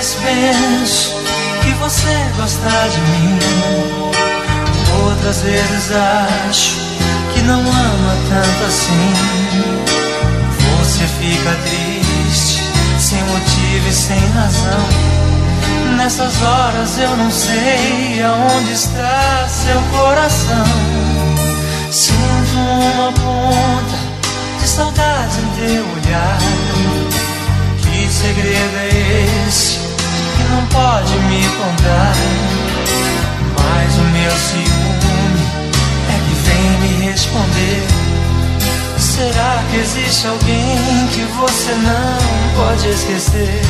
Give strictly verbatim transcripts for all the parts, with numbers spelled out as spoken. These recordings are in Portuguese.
vezes penso que você gosta de mim, outras vezes acho que não ama tanto assim. Você fica triste, sem motivo e sem razão. Nessas horas eu não sei aonde está seu coração. Sinto uma ponta de saudade em teu olhar. Que segredo é esse que não pode me contar? Mas o meu ciúme é que vem me responder. Será que existe alguém que você não pode esquecer?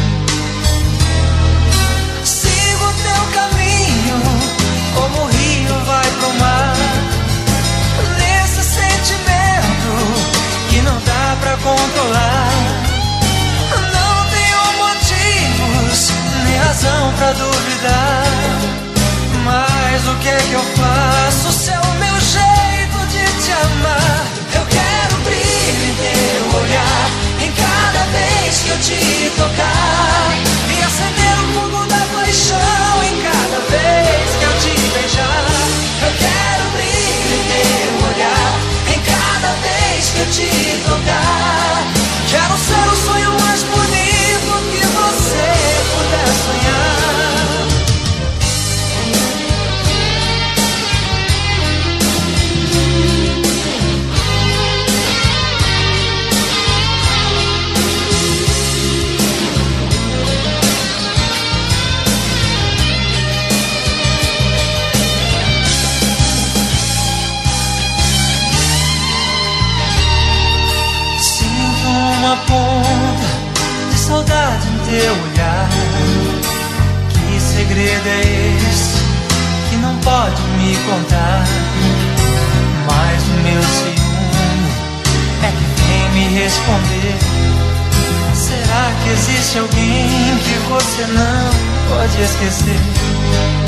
Siga o teu caminho, como o rio vai pro mar, nesse sentimento que não dá pra controlar. Não tenho motivos nem razão pra duvidar, mas o que é que eu faço se é o meu jeito de te amar? Eu quero brilho em teu olhar, em cada vez que eu te tocar, e acender o fogo da paixão em cada vez que eu te beijar. Eu quero brilho em teu olhar, em cada vez que eu te tocar. Quero ser o sonho mais bonito que você puder sonhar. Uma ponta de saudade em teu olhar. Que segredo é esse que não pode me contar? Mas o meu ciúme é que vem me responder. Será que existe alguém que você não pode esquecer?